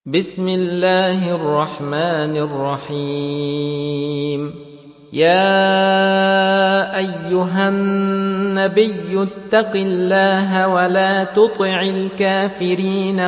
بسم الله الرحمن الرحيم يا أيها النبي اتق الله ولا تطع الكافرين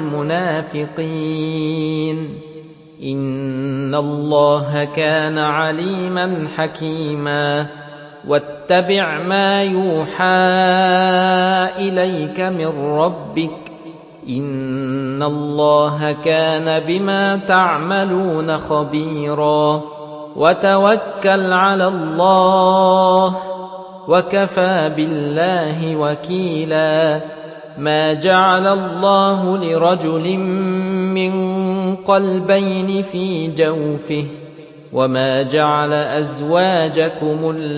والمنافقين إن الله كان عليما حكيما واتبع ما يوحى إليك من ربك إن الله كان بما تعملون خبيرا وتوكل على الله وكفى بالله وكيلا ما جعل الله لرجل من قلبين في جوفه وما جعل أزواجكم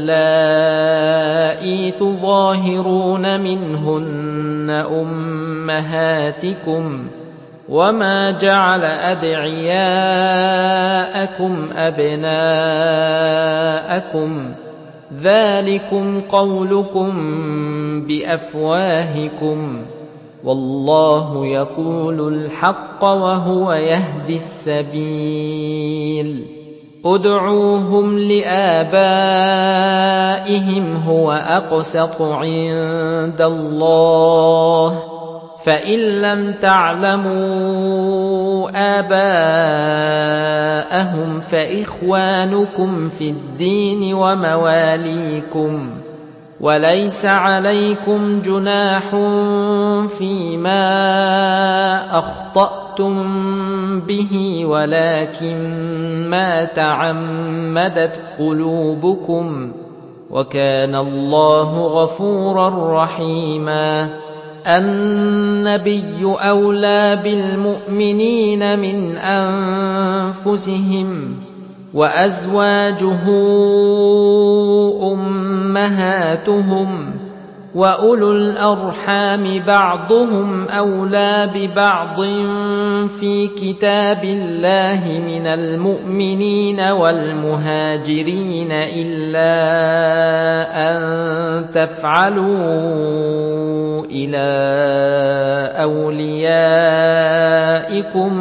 اللائي تظاهرون منهن أمهاتكم وما جعل أدعياءكم أبناءكم ذلكم قولكم بأفواهكم والله يقول الحق وهو يهدي السبيل ادعوهم لآبائهم هو أقسط عند الله فإن لم تعلموا آباءهم فإخوانكم في الدين ومواليكم وليس عليكم جناح فيما أخطأتم به ولكن ما تعمدت قلوبكم وكان الله غفورا رحيما النبي أولى بالمؤمنين من أنفسهم وأزواجه أمهاتهم وأولو الأرحام بعضهم أولى ببعض في كتاب الله من المؤمنين والمهاجرين إلا أن تفعلوا إلى أوليائكم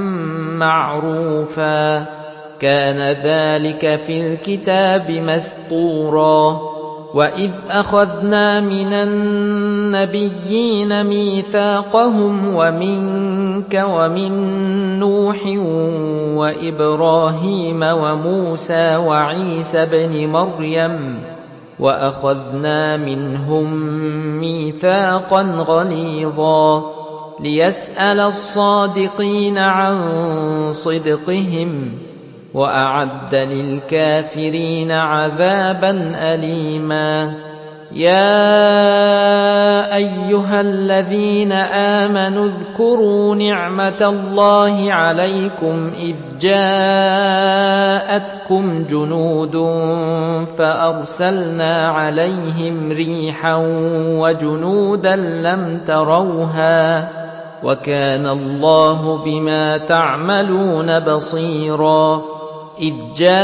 معروفا كان ذلك في الكتاب مسطورا وإذ أخذنا من النبيين ميثاقهم ومنك ومن نوح وإبراهيم وموسى وعيسى بن مريم وأخذنا منهم ميثاقا غليظا ليسأل الصادقين عن صدقهم وأعد للكافرين عذابا أليما يا أيها الذين آمنوا اذكروا نعمة الله عليكم إذ جاءتكم جنود فأرسلنا عليهم ريحا وجنودا لم تروها وكان الله بما تعملون بصيرا إذ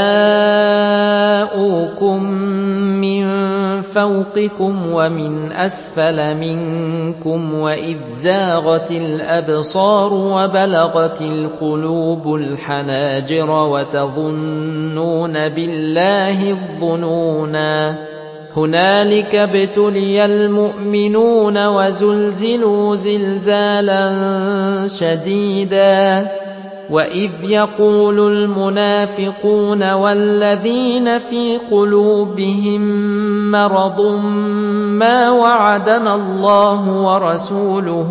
جاءوكم من فوقكم ومن أسفل منكم وإذ زاغت الأبصار وبلغت القلوب الحناجر وتظنون بالله الظنونا هنالك ابتلي المؤمنون وزلزلوا زلزالا شديدا وإذ يقول المنافقون والذين في قلوبهم مرض ما وعدنا الله ورسوله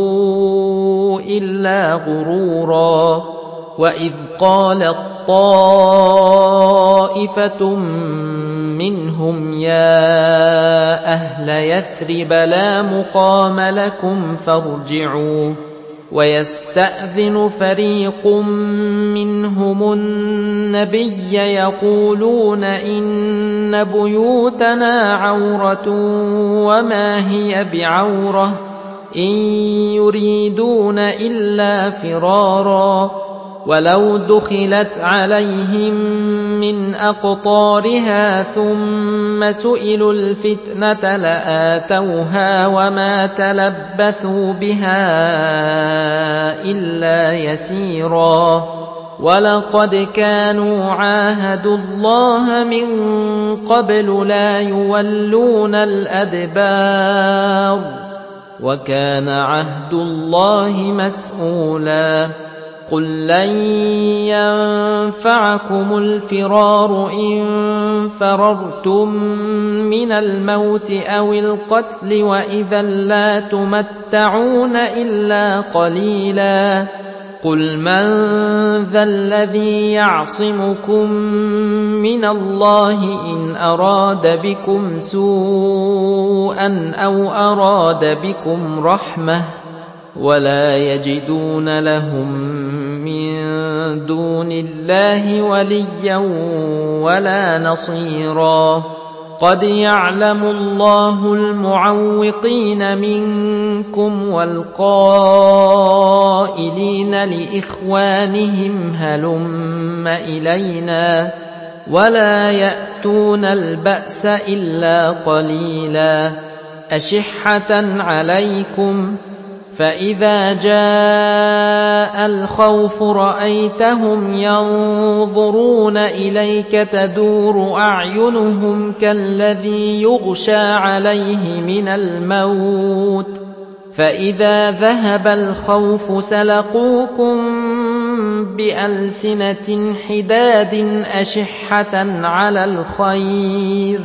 إلا غرورا وإذ قالت طائفة منهم يا أهل يثرب لا مقام لكم فارجعوا ويستأذن فريق منهم النبي يقولون إن بيوتنا عورة وما هي بعورة إن يريدون إلا فرارا ولو دخلت عليهم من أقطارها ثم سئلوا الفتنة لآتوها وما تلبثوا بها إلا يسيرا ولقد كانوا عاهدوا الله من قبل لا يولون الأدبار وكان عهد الله مسئولا قل لن ينفعكم الفرار إن فررتم من الموت أو القتل وإذا لا تمتعون إلا قليلا قل من ذا الذي يعصمكم من الله إن أراد بكم سوءا أو أراد بكم رحمة ولا يجدون لهم من دون الله وليا ولا نصيرا قد يعلم الله المعوقين منكم والقائلين لإخوانهم هلم إلينا ولا يأتون البأس إلا قليلا أشحة عليكم فإذا جاء الخوف رأيتهم ينظرون إليك تدور أعينهم كالذي يغشى عليه من الموت فإذا ذهب الخوف سلقوكم بألسنة حداد أشحة على الخير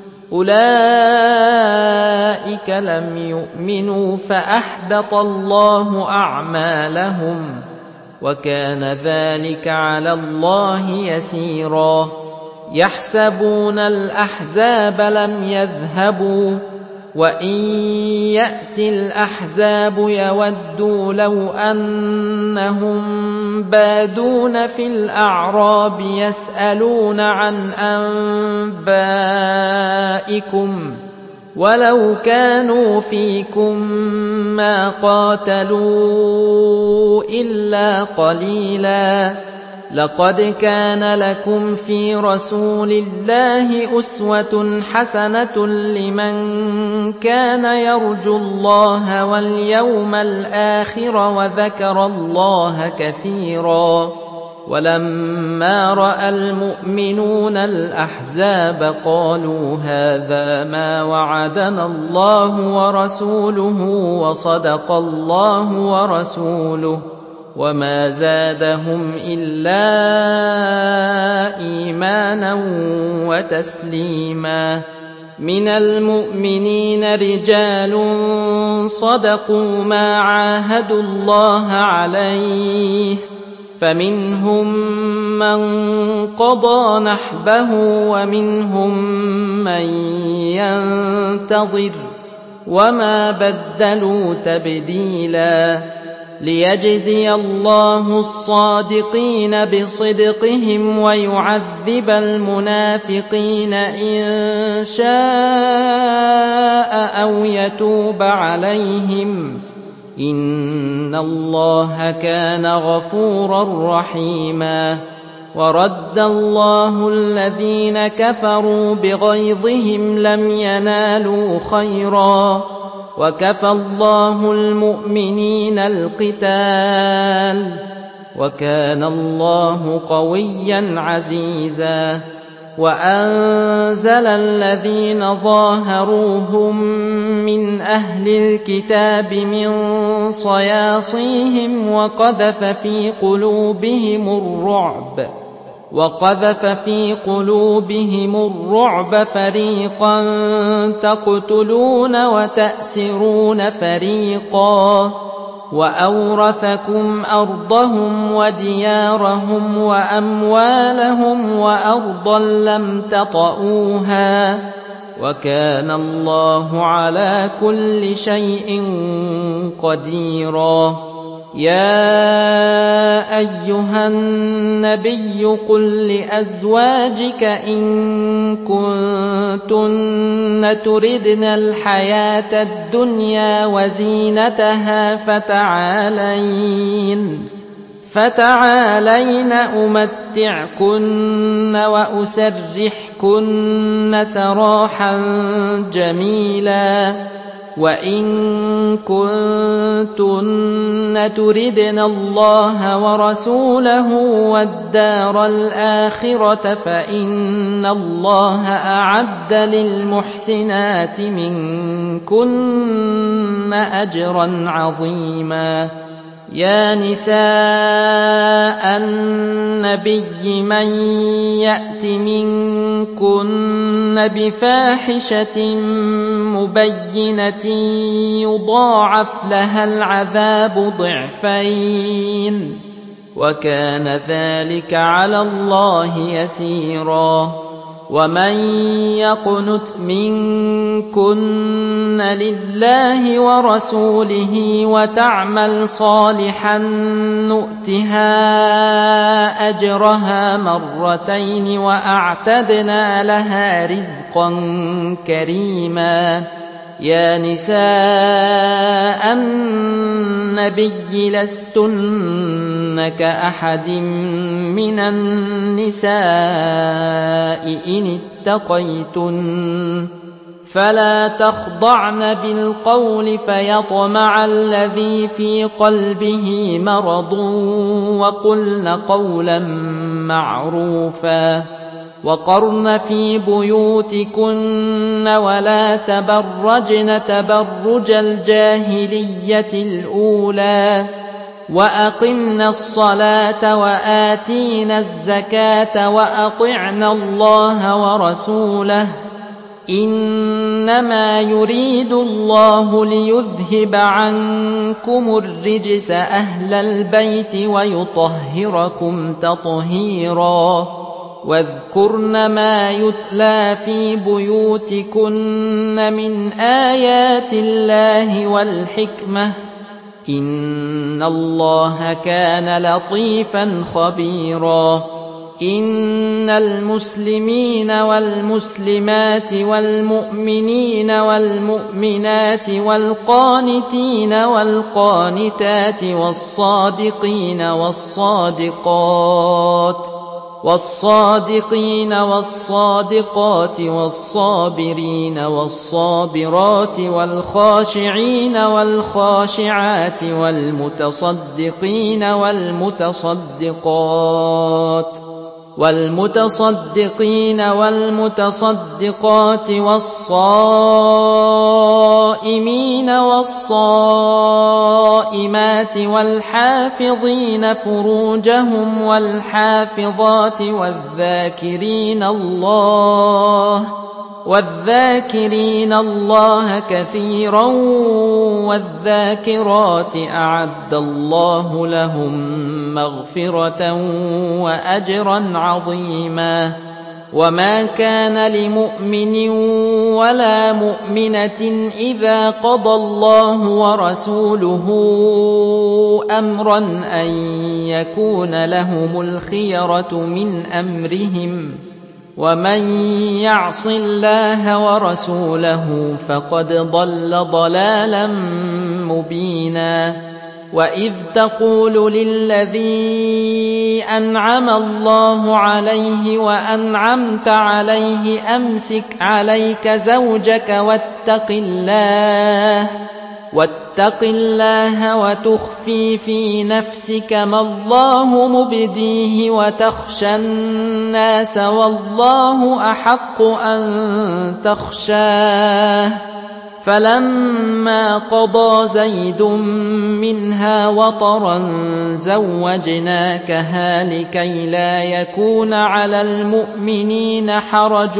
أولئك لم يؤمنوا فأحبط الله أعمالهم وكان ذلك على الله يسيرا يحسبون الأحزاب لم يذهبوا وإن يأتي الأحزاب يودوا لو أنهم بادون في الأعراب يسألون عن أنبائكم ولو كانوا فيكم ما قاتلوا إلا قليلا لقد كان لكم في رسول الله أسوة حسنة لمن كان يرجو الله واليوم الآخر وذكر الله كثيرا ولما رأى المؤمنون الأحزاب قالوا هذا ما وعدنا الله ورسوله وصدق الله ورسوله وما زادهم إلا إيمانا وتسليما من المؤمنين رجال صدقوا ما عاهدوا الله عليه فمنهم من قضى نحبه ومنهم من ينتظر وما بدلوا تبديلا ليجزي الله الصادقين بصدقهم ويعذب المنافقين إن شاء أو يتوب عليهم إن الله كان غفورا رحيما ورد الله الذين كفروا بغيظهم لم ينالوا خيرا وكفى الله المؤمنين القتال وكان الله قويا عزيزا وأنزل الذين ظاهروهم من أهل الكتاب من صياصيهم وقذف في قلوبهم الرعب فريقا تقتلون وتأسرون فريقا وأورثكم أرضهم وديارهم وأموالهم وأرضا لم تطئوها وكان الله على كل شيء قديرا يا أيها النبي قل لأزواجك إن كنتن تردن الحياة فَتَعَالَيْنَ أُمَتِّعْكُنَّ وَأُسَرِّحْكُنَّ سَرَاحًا جَمِيلًا. وَإِن كُنتُنَّ تُرِدْنَ اللَّهَ وَرَسُولَهُ وَالدَّارَ الْآخِرَةَ فَإِنَّ اللَّهَ أَعَدَّ لِلْمُحْسِنَاتِ مِنكُنَّ أَجْرًا عَظِيمًا. يَا نِسَاءَ النَّبِيِّ مَن يَأْتِ مِنكُنَّ بِفَاحِشَةٍ مُّبَيِّنَةٍ يُضَاعَفْ لَهَا الْعَذَابُ ضِعْفَيْنِ ۚ وَكَانَ ذَٰلِكَ عَلَى اللَّهِ يَسِيرًا. وَمَن يَقْنُتْ مِنكُنَّ لِلَّهِ وَرَسُولِهِ وَتَعْمَلْ صَالِحًا نُّؤْتِهَا أَجْرَهَا مَرَّتَيْنِ وَأَعْتَدْنَا لَهَا رِزْقًا كَرِيمًا. يَا نِسَاءَ النَّبِيِّ لَسْتُنَّ كَأَحَدٍ مِّنَ النِّسَاءِ إِنِ اتَّقَيْتُنَّ فَلَا تَخْضَعْنَ بِالْقَوْلِ فَيَطْمَعَ الَّذِي فِي قَلْبِهِ مَرَضٌ وَقُلْنَ قَوْلًا مَّعْرُوفًا. وَقَرْنَ فِي بُيُوتِكُنَّ وَلَا تَبَرَّجْنَ تَبَرُّجَ الْجَاهِلِيَّةِ الْأُولَىٰ وَأَقِمْنَ الصَّلَاةَ وَآتِينَ الزَّكَاةَ وَأَطِعْنَ اللَّهَ وَرَسُولَهُ ۚ إِنَّمَا يُرِيدُ اللَّهُ لِيُذْهِبَ عَنكُمُ الرِّجْسَ أَهْلَ الْبَيْتِ وَيُطَهِّرَكُمْ تَطْهِيرًا. وَاذْكُرْنَ مَا يُتْلَىٰ فِي بُيُوتِكُنَّ مِنْ آيَاتِ اللَّهِ وَالْحِكْمَةِ ۚ إِنَّ اللَّهَ كَانَ لَطِيفًا خَبِيرًا. إِنَّ الْمُسْلِمِينَ وَالْمُسْلِمَاتِ وَالْمُؤْمِنِينَ وَالْمُؤْمِنَاتِ وَالْقَانِتِينَ وَالْقَانِتَاتِ وَالصَّادِقِينَ وَالصَّادِقَاتِ وَالصَّابِرِينَ وَالصَّابِرَاتِ وَالْخَاشِعِينَ وَالْخَاشِعَاتِ وَالْمُتَصَدِّقِينَ وَالْمُتَصَدِّقَاتِ وَالصَّائِمِينَ وَالصَّائِمَاتِ وَالْحَافِظِينَ فُرُوجَهُمْ وَالْحَافِظَاتِ وَالذَّاكِرِينَ اللَّهَ كَثِيرًا وَالذَّاكِرَاتِ أَعَدَّ اللَّهُ لَهُم مَّغْفِرَةً وَأَجْرًا عَظِيمًا. وَمَا كَانَ لِمُؤْمِنٍ وَلَا مُؤْمِنَةٍ إِذَا قَضَى اللَّهُ وَرَسُولُهُ أَمْرًا أَن يَكُونَ لَهُمُ الْخِيَرَةُ مِنْ أَمْرِهِمْ ۗ وَمَن يَعْصِ اللَّهَ وَرَسُولَهُ فَقَدْ ضَلَّ ضَلَالًا مُّبِينًا. وَإِذْ تَقُولُ لِلَّذِي أَنْعَمَ اللَّهُ عَلَيْهِ وَأَنْعَمْتَ عَلَيْهِ أَمْسِكْ عَلَيْكَ زَوْجَكَ وَاتَّقِ اللَّهَ وَتُخْفِي فِي نَفْسِكَ مَا اللَّهُ مُبْدِيهِ وَتَخْشَى النَّاسَ وَاللَّهُ أَحَقُّ أَن تَخْشَاهُ. فَلَمَّا قَضَىٰ زَيْدٌ مِّنْهَا وَطَرًا زَوَّجْنَاكَهَا لِكَيْ لَا يَكُونَ عَلَى الْمُؤْمِنِينَ حَرَجٌ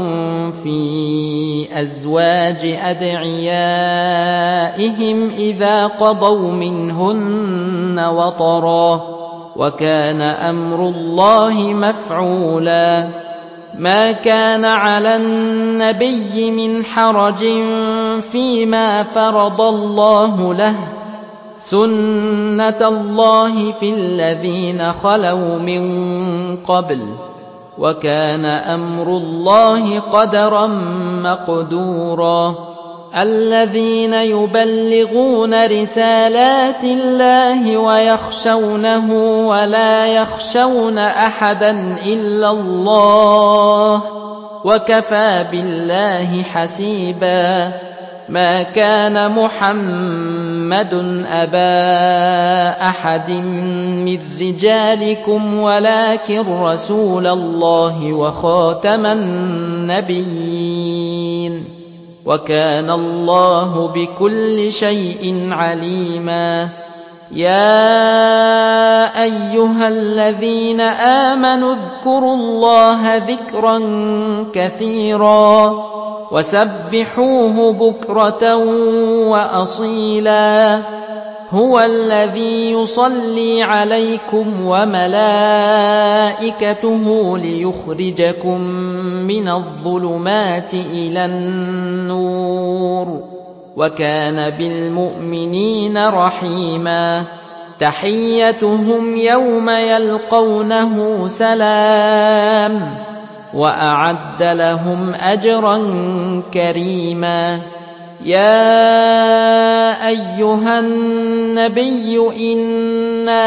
فِي أَزْوَاجِ أَدْعِيَائِهِمْ إِذَا قَضَوْا مِنْهُنَّ وَطَرًا ۚ وَكَانَ أَمْرُ اللَّهِ مَفْعُولًا. مَا كَانَ عَلَى النَّبِيِّ مِنْ حَرَجٍ فِيمَا فَرَضَ اللَّهُ لَهُ ۖ سُنَّةَ اللَّهِ فِي الَّذِينَ خَلَوْا مِن قَبْلُ ۚ وَكَانَ أَمْرُ اللَّهِ قَدَرًا مَّقْدُورًا. الذين يبلغون رسالات الله ويخشونه ولا يخشون أحدا إلا الله وكفى بالله حسيبا. ما كان محمد أبا أحد من رجالكم ولكن رسول الله وخاتم النبيين وكان الله بكل شيء عليما. يا أيها الذين آمنوا اذكروا الله ذكرا كثيرا وسبحوه بكرة وأصيلا. هو الذي يصلي عليكم وملائكته ليخرجكم من الظلمات إلى النور وكان بالمؤمنين رحيما. تحيتهم يوم يلقونه سلام وأعد لهم أجرا كريما. يا أيها النبي إنا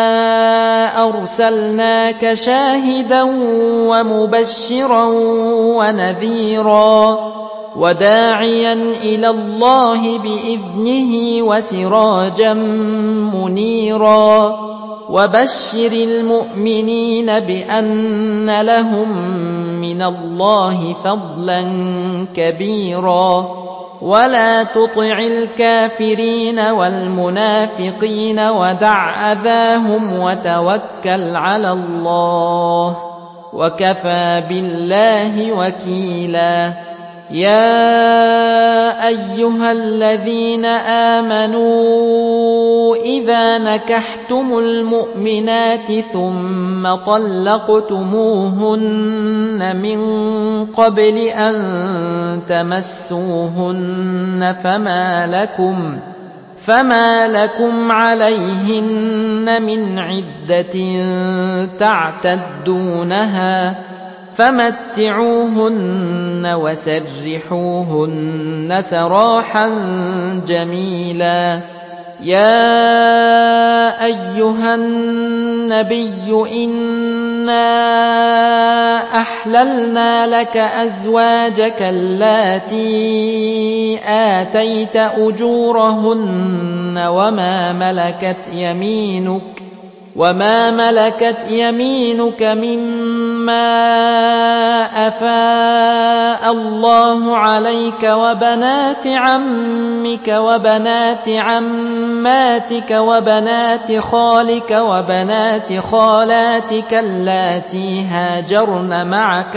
أرسلناك شاهدا ومبشرا ونذيرا وداعيا إلى الله بإذنه وسراجا منيرا. وبشر المؤمنين بأن لهم من الله فضلا كبيرا. ولا تطع الكافرين والمنافقين ودع أذاهم وتوكل على الله وكفى بالله وكيلا. يا أيها الذين آمنوا إذا نكحتم المؤمنات ثم طلقتموهن من قبل أن تمسوهن فما لكم عليهن من عدة تعتدونها فمتعوهن وسرحوهن سراحا جميلا. يا أيها النبي إنا أحللنا لك أزواجك اللاتي آتيت أجورهن وما ملكت يمينك مما أفاء الله عليك وبنات عمك وبنات عماتك وبنات خالك وبنات خالاتك اللاتي هاجرن معك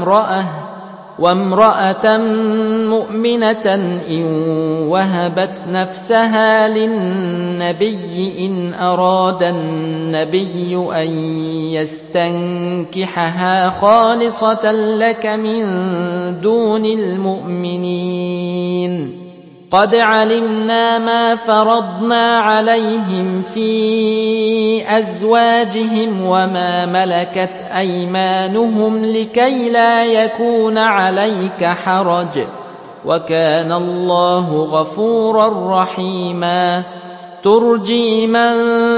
وامرأة مؤمنة إن وهبت نفسها للنبي إن أراد النبي أن يستنكحها خالصة لك من دون المؤمنين. قد علمنا ما فرضنا عليهم في أزواجهم وما ملكت أيمانهم لكي لا يكون عليك حرج وكان الله غفورا رحيما. ترجي من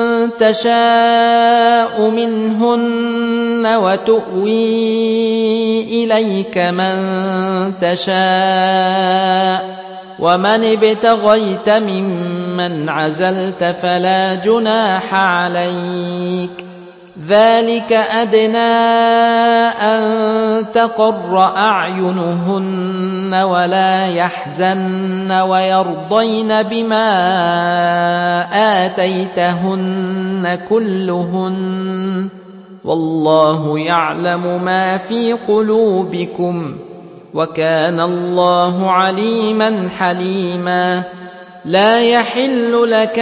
تشاء منهن وتؤوي إليك من تشاء ومن ابتغيت ممن عزلت فلا جناح عليك. ذلك أدنى أن تقر أعينهن ولا يحزن ويرضين بما آتيتهن كلهن والله يعلم ما في قلوبكم وكان الله عليما حليما. لا يحل لك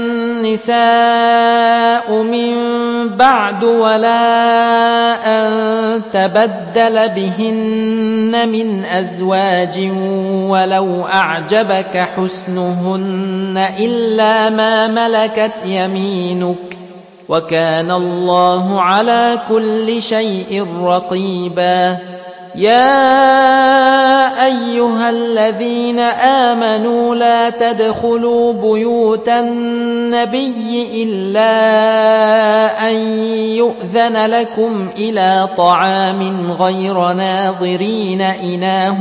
النساء من بعد ولا أن تبدل بهن من أزواج ولو أعجبك حسنهن إلا ما ملكت يمينك وكان الله على كل شيء رقيبا. يا أيها الذين آمنوا لا تدخلوا بيوت النبي إلا أن يؤذن لكم إلى طعام غير ناظرين إناه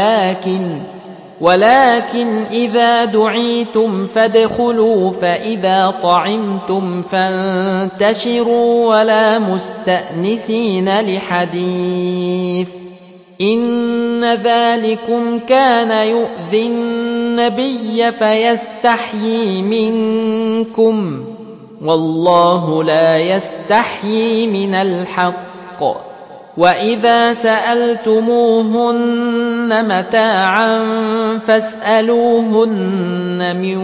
ولكن إذا دعيتم فادخلوا فإذا طعمتم فانتشروا ولا مستأنسين لحديث إن ذلكم كان يؤذي النبي فيستحيي منكم والله لا يستحيي من الحق وإذا سألتموهن متاعا فاسألوهن من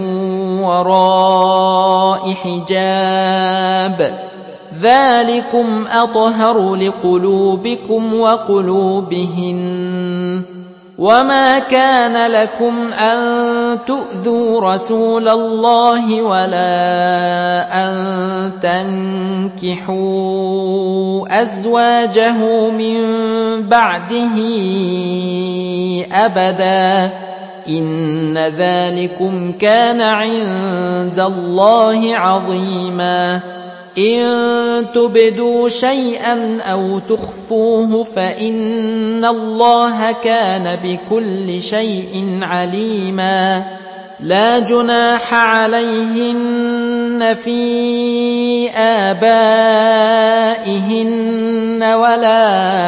وراء حجاب ذلكم أطهر لقلوبكم وقلوبهن وما كان لكم أن تؤذوا رسول الله ولا أن تنكحوا أزواجه من بعده أبدا إن ذلكم كان عند الله عظيما إن تبدوا شيئا أو تخفوه فإن الله كان بكل شيء عليما لا جناح عليهن في آبائهن ولا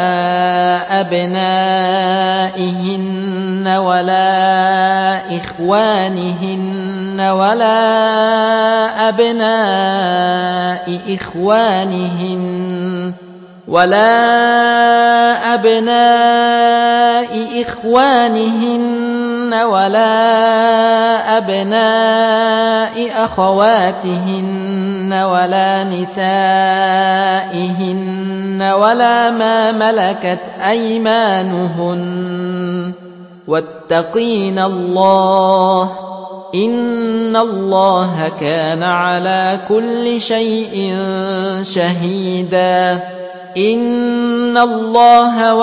أبنائهن ولا إخوانهن ولا أبناء إخوانهن ولا أبناء أخواتهن ولا نسائهن ولا ما ملكت أيمانهن واتقين الله إن الله كان على كل شيء شهيدا إن الله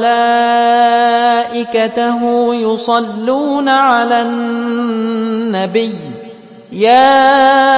وملائكته يصلون على النبي يا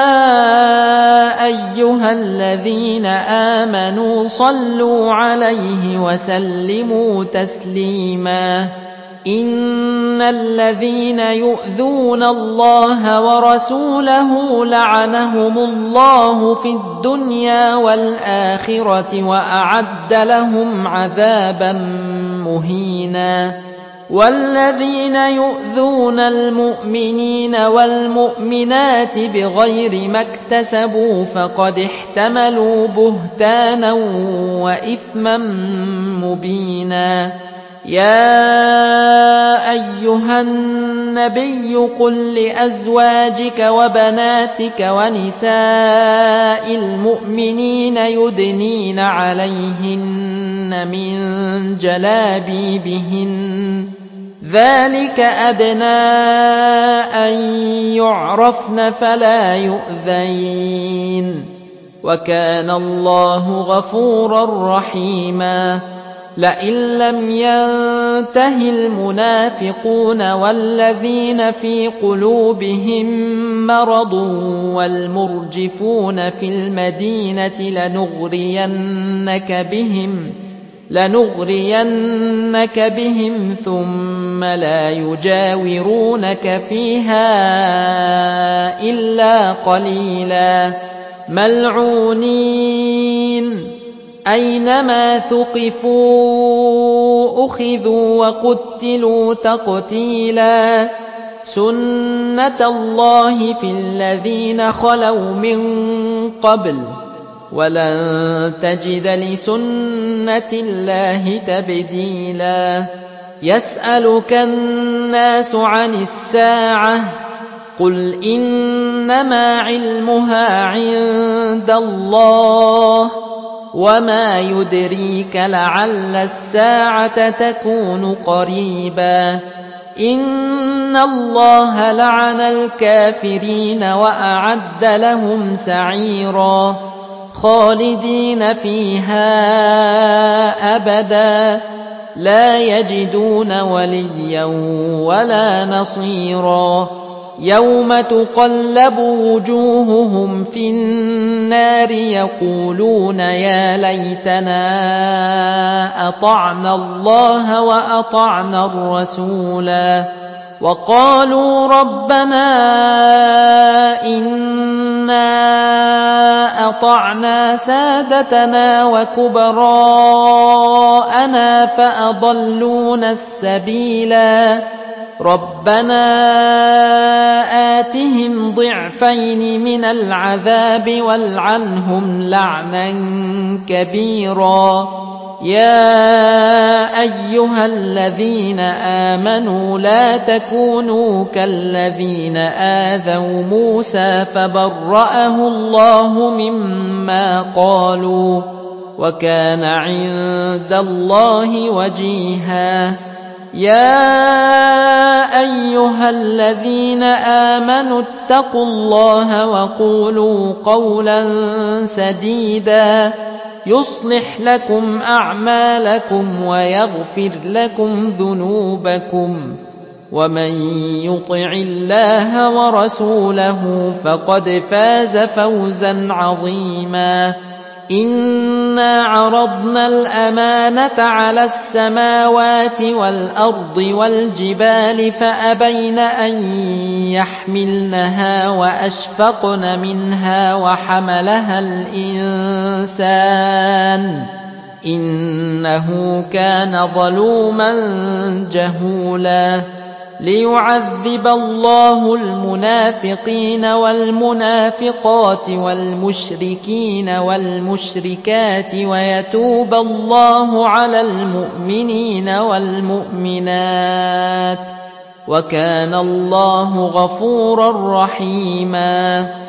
أيها الذين آمنوا صلوا عليه وسلموا تسليما إن الذين يؤذون الله ورسوله لعنهم الله في الدنيا والآخرة وأعد لهم عذابا مهينا والذين يؤذون المؤمنين والمؤمنات بغير ما اكتسبوا فقد احتملوا بهتانا وإثما مبينا يا أيها النبي قل لأزواجك وبناتك ونساء المؤمنين يدنين عليهن من جلابيبهن ذلك أدنى أن يعرفن فلا يؤذين وكان الله غفورا رحيما لئن لم ينته المنافقون والذين في قلوبهم مرض والمرجفون في المدينة لنغرينك بهم ثم لا يجاورونك فيها إلا قليلا ملعونين أينما ثقفوا أخذوا وقتلوا تقتيلا سنة الله في الذين خلوا من قبل ولن تجد لسنة الله تبديلا يسألك الناس عن الساعة قل إنما علمها عند الله وما يدريك لعل الساعة تكون قريبا إن الله لعن الكافرين وأعد لهم سعيرا خالدين فيها أبدا لا يجدون وليا ولا نصيرا يوم تقلب وجوههم في النار يقولون يا ليتنا أطعنا الله وأطعنا الرسولا وقالوا ربنا إنا أطعنا سادتنا وكبراءنا فأضلونا السبيلا ربنا آتهم ضعفين من العذاب والعنهم لعنا كبيرا يا أيها الذين آمنوا لا تكونوا كالذين آذوا موسى فبرأه الله مما قالوا وكان عند الله وجيها يا أيها الذين آمنوا اتقوا الله وقولوا قولا سديدا يصلح لكم أعمالكم ويغفر لكم ذنوبكم ومن يطع الله ورسوله فقد فاز فوزا عظيما إنا عرضنا الأمانة على السماوات والأرض والجبال فأبين أن يحملنها وأشفقن منها وحملها الإنسان إنه كان ظلوما جهولا ليعذب الله المنافقين والمنافقات والمشركين والمشركات ويتوب الله على المؤمنين والمؤمنات وكان الله غفورا رحيما